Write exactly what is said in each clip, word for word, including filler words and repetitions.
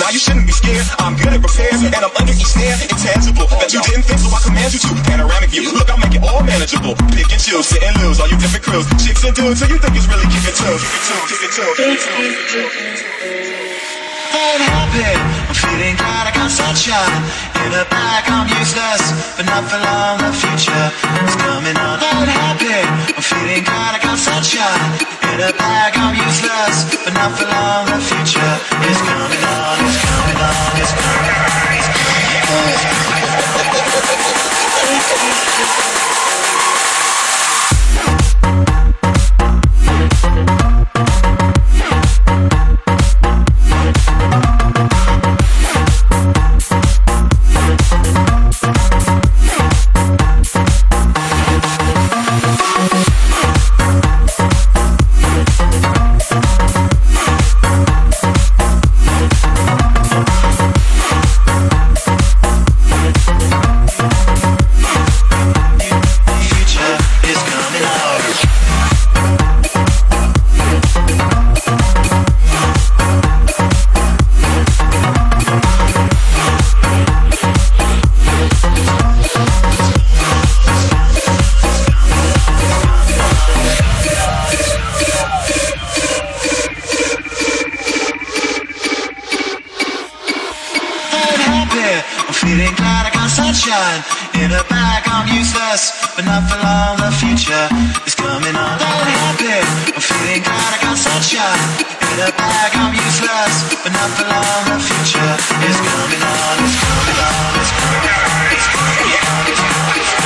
Now you shouldn't be scared. I'm good at repairs, and I'm under each snare, intangible. That you didn't think, so I command you to. Panoramic view, look, I'll make it all manageable. Pick and choose, sit and lose, all you different crews. Chicks and dudes, so you think it's really kick it too. Kick it too, kick it too, kick it too. I'm happy, I'm feeling glad I got sunshine. In the back, I'm useless, but not for long, the future is coming on. I'm happy, I'm feeling glad I got sunshine. In the back, I'm useless, but not for long, the future is coming on, it's coming on, it's coming on, it's coming on. In the back, I'm useless, but not for long, the future is coming on. I'm happy, I'm feeling glad I got sunshine. In the back, I'm useless, but not for long, the future is coming on, it's coming on, it's coming on, it's coming on, it's coming on, it's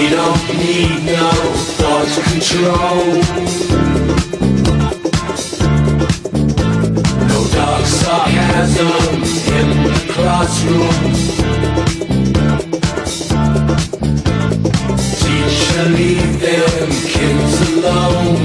don't need no thought control. No dark sarcasm in the classroom. Teacher, leave them kids alone.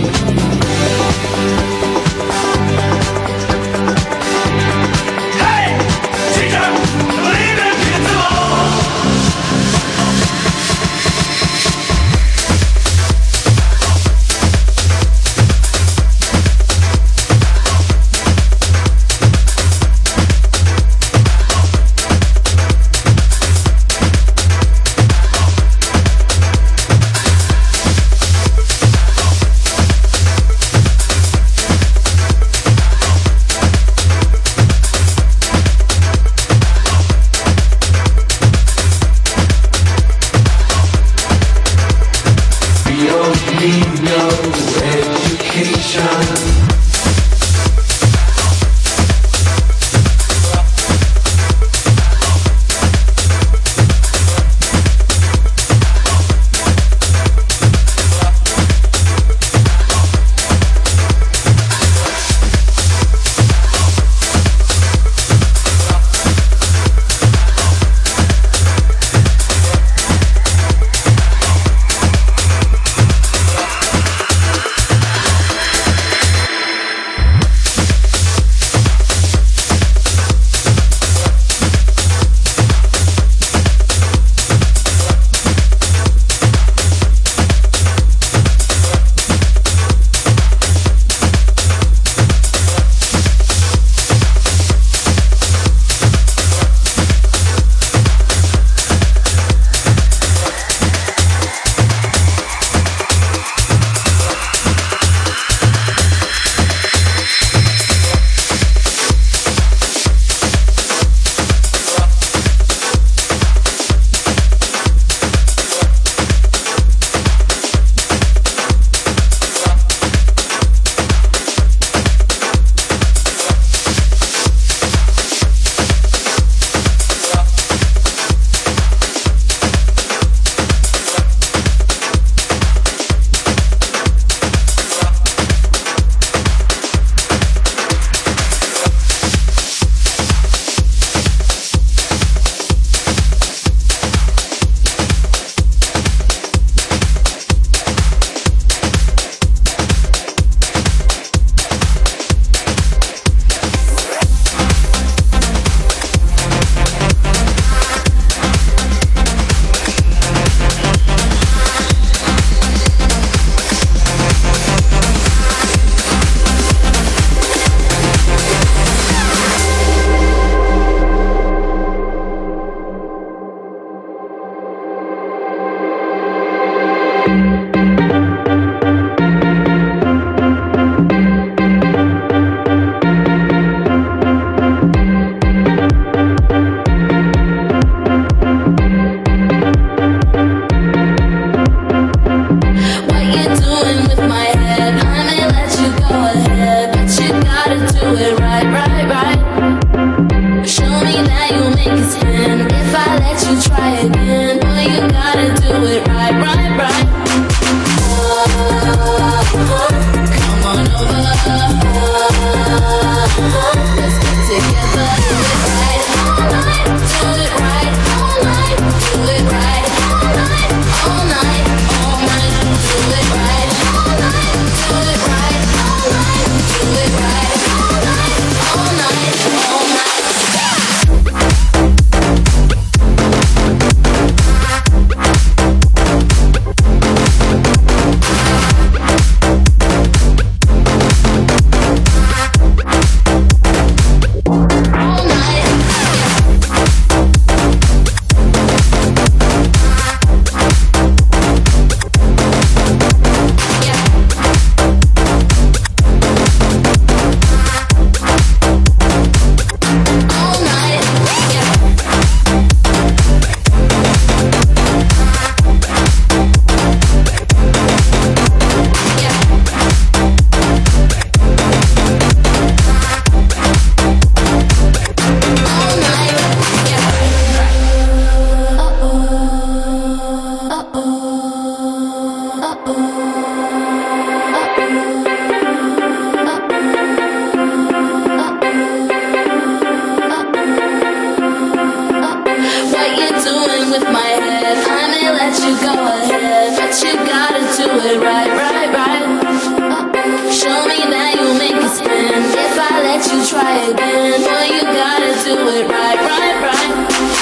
toying with my head. I may let you go ahead, but you gotta do it right, right, right. Show me that you'll make it spin. If I let you try again, boy, you gotta do it right, right, right.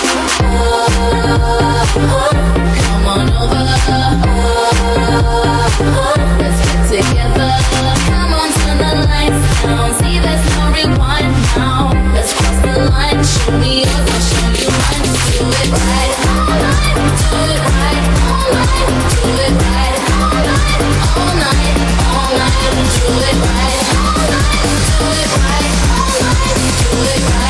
Come on over. Let's get together. Come on, turn the lights down. See, there's no rewind now. Let's cross the line. Show me yours, I'll show you mine. Do it right all night. Do it right all night. Do it right all night. All night, all night. Do it right all night. Do it right all night. Do it right.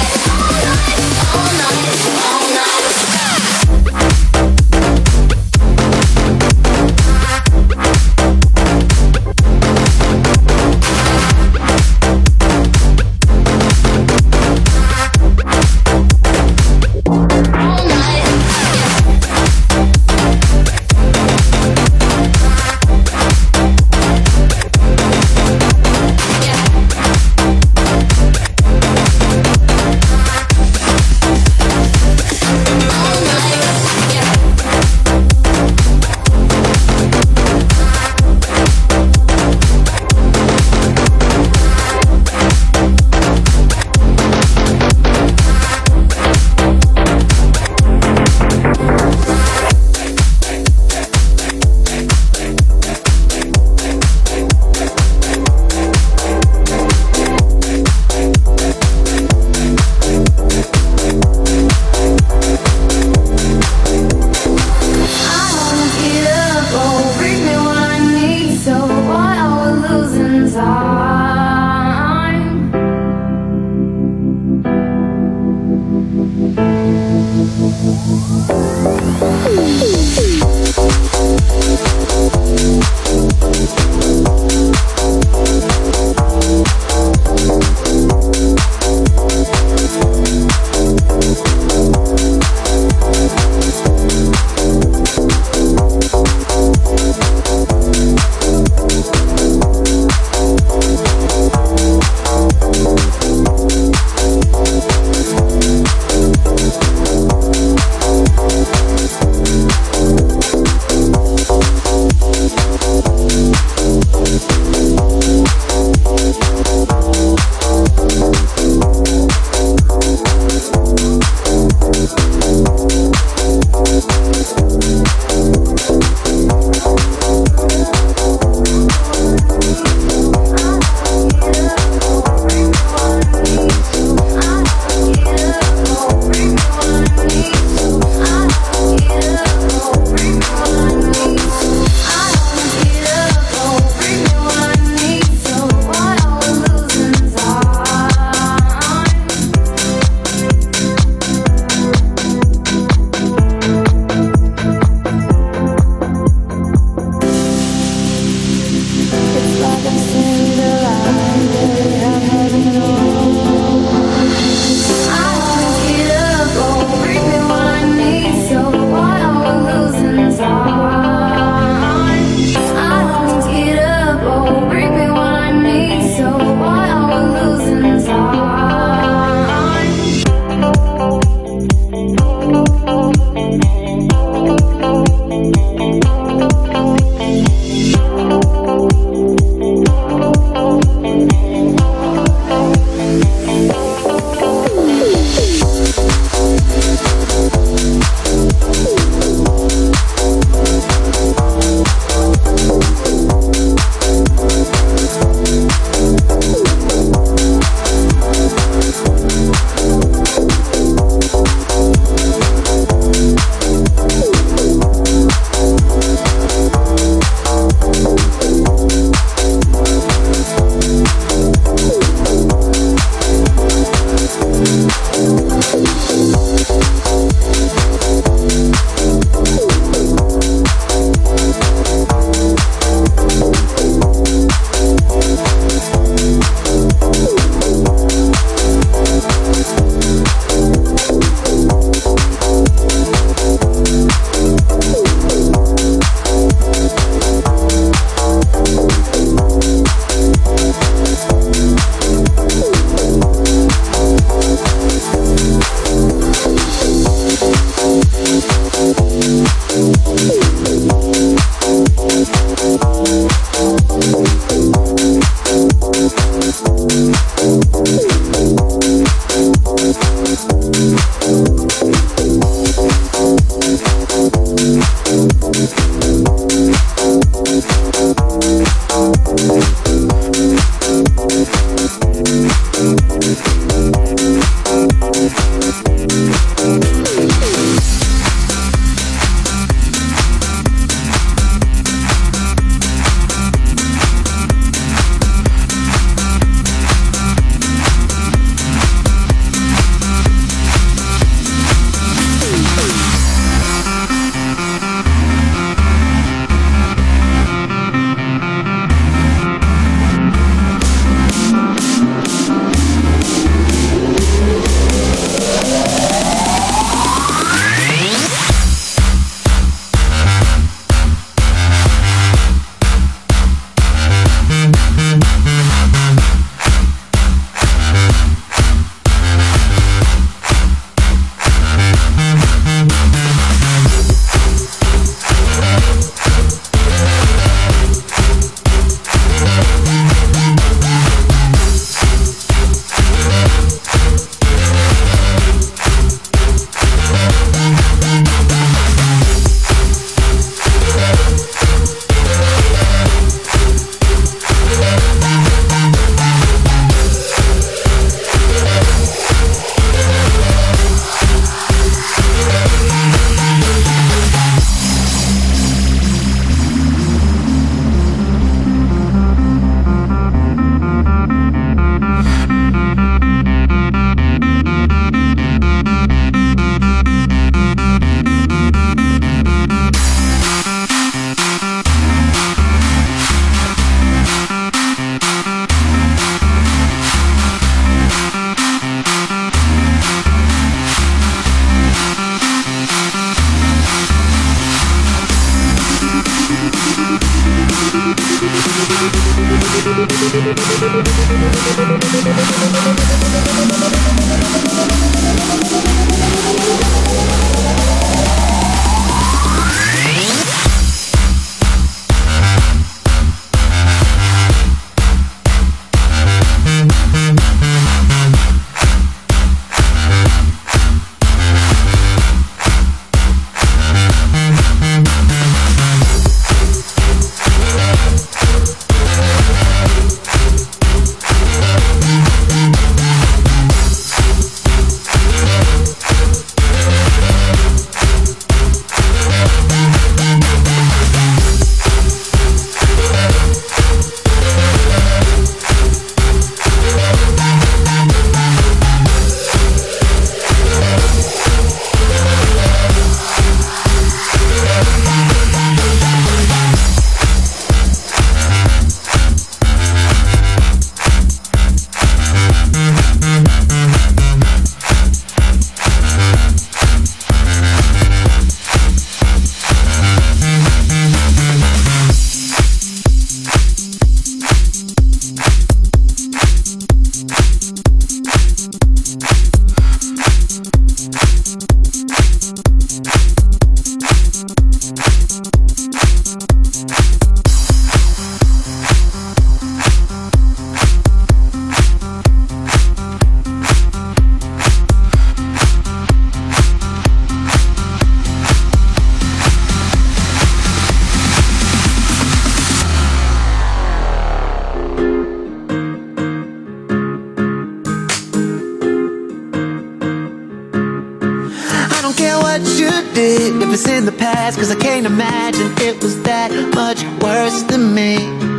did if it's in the past, cause I can't imagine it was that much worse than me.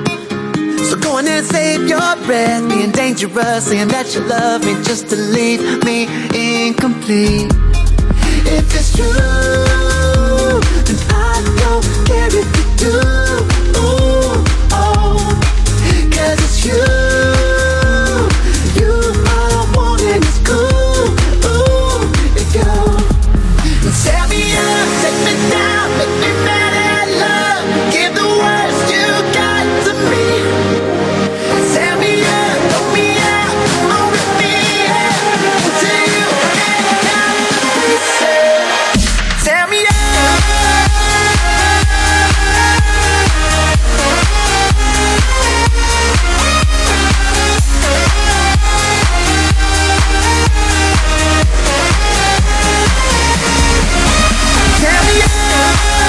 So go on and save your breath, being dangerous, saying that you love me just to leave me incomplete. If it's true, then I don't care if you do. Ooh, oh, cause it's you. You are one and it's cool. Ooh, if you tear me up, take me down, make me mad at love, give the worst you got to me. Tear me up, throw me out, come on, rip me out, until you get down to pieces. Tear me up. Tear me up.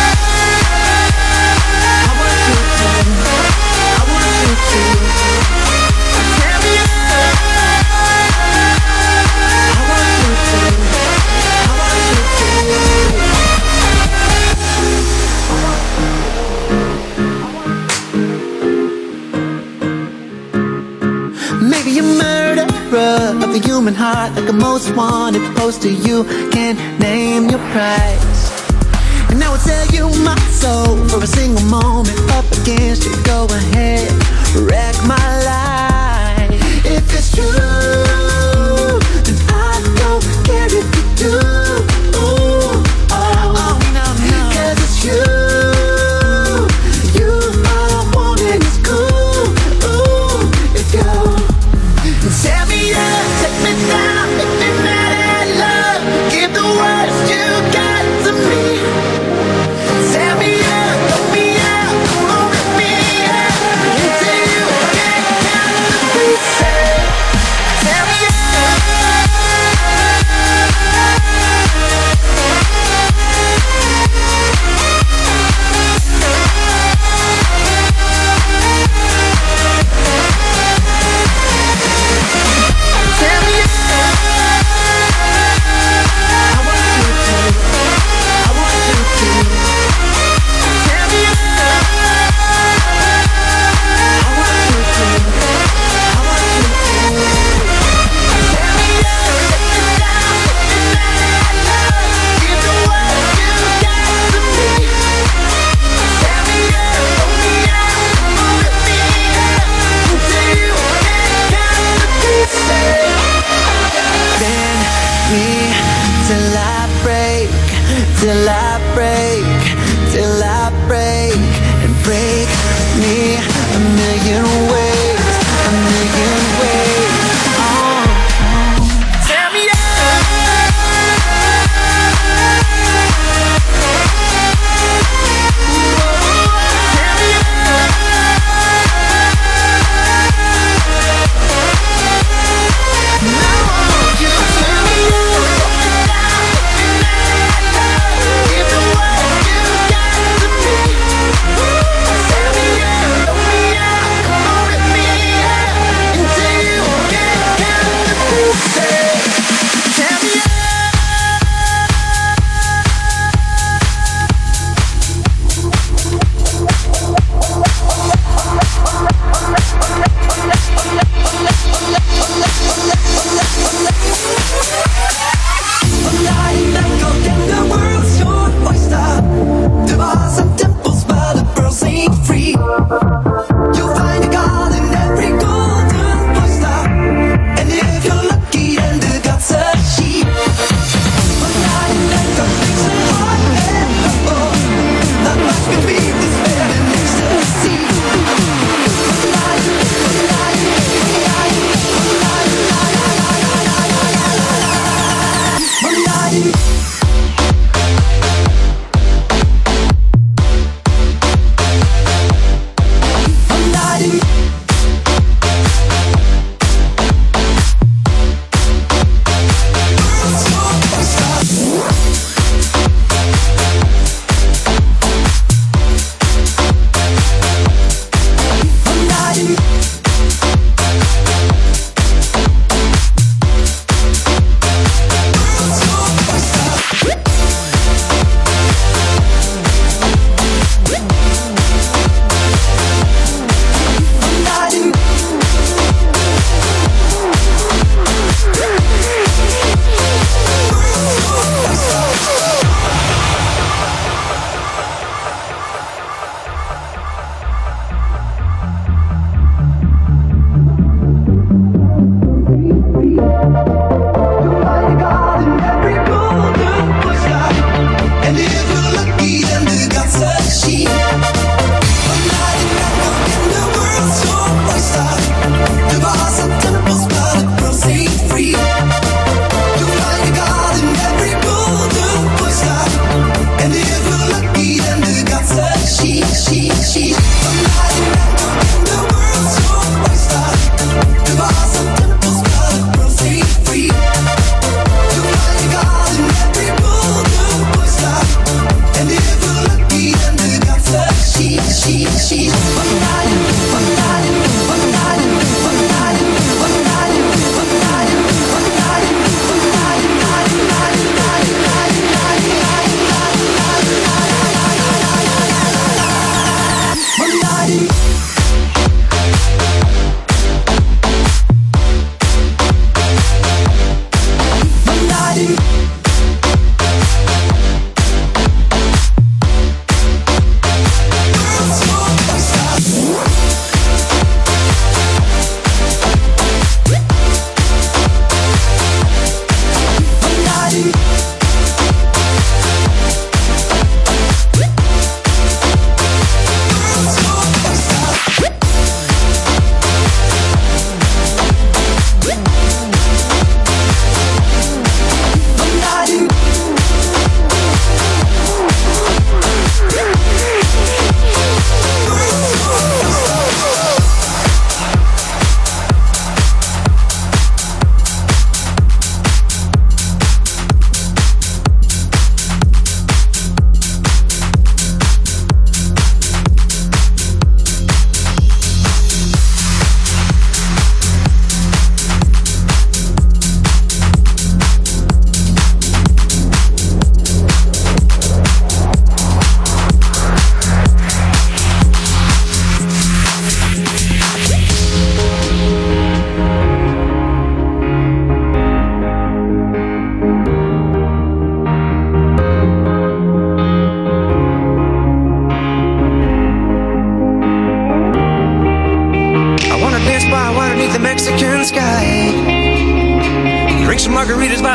human heart like a most wanted poster. You can't name your price. And I will sell you my soul for a single moment up against you. Go ahead, wreck my life. If it's true, then I don't care if you do. Ooh, oh, oh no, no. 'Cause it's you. You are wanting is cool. Ooh, if you tear me up, take me down, make me mad at love. Give the worst you got to me. Tear me up, throw me out, come on, rip me up until you can't count the pieces. Tear me up. Tear me up. I want you to. I want you to. Tear me up. I want you to. I want you to. Tear me up, take me down, put me mad at love. Give the worst you got to me. Tear me up, throw me out, come on, rip me up until you can't count the pieces. Bend me till I break, till I break, till I break, and break me a million ways, a million ways. Oh, tear me up. Tear me up. Now I want you to tear me up, put me down, put me mad at love. Give the worst you got to me. Tear me up, throw me out, come on, rip me up until you can't count the pieces. Tear me up. Flying back up in the world's your oyster. The bars and temples, but the pearls ain't free. You'll find a god in every golden oyster. And if you're lucky, then the god's a sheep. Flying back up makes a heart and humble. Not much can beat this bed and ecstasy. Flying, flying, flying, flying, flying.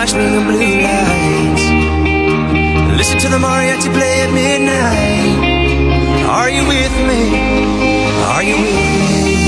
string of blue lights. Listen to the mariachi play at midnight. Are you with me? Are you with me?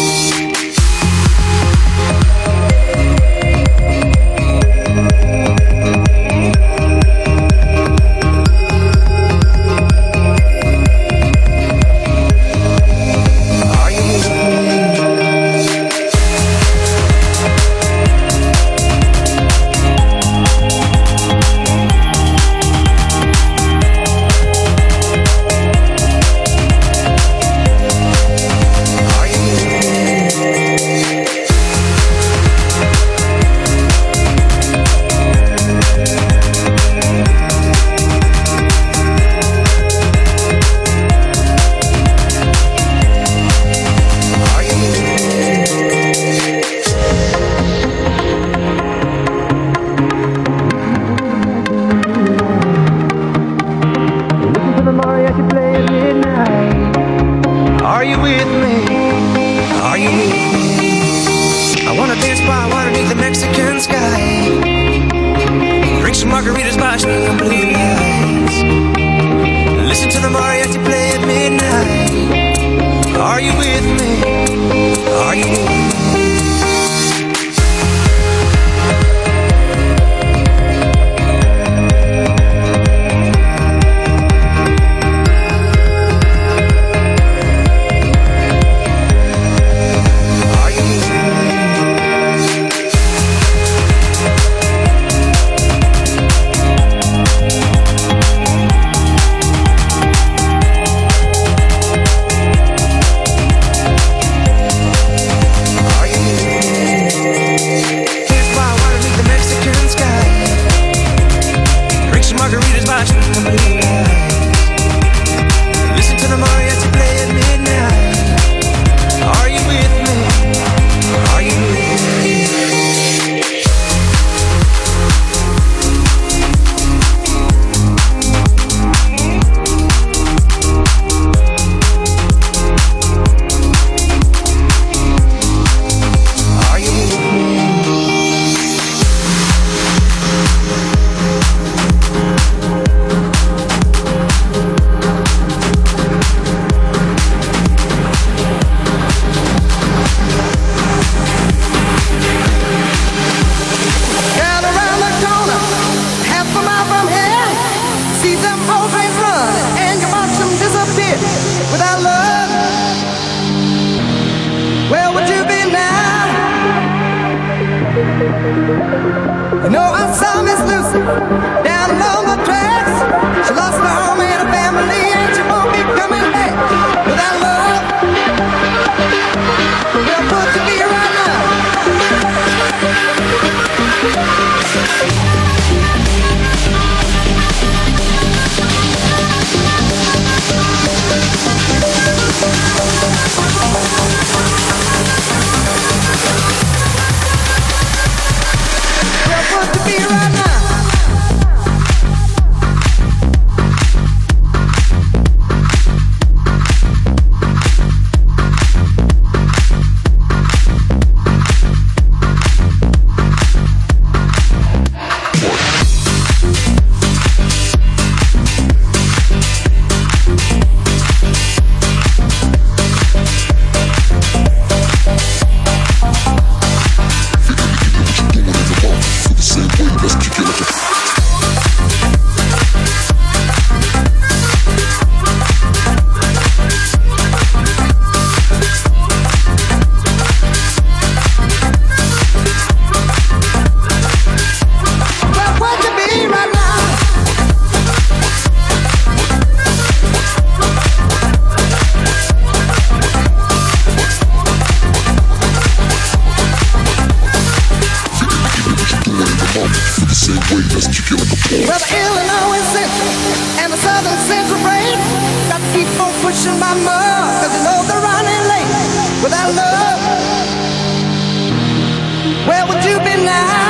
Well, the Illinois Central and the Southern Central brain got to keep on pushing my mug, cause you know they're running late without love. Where would you be now?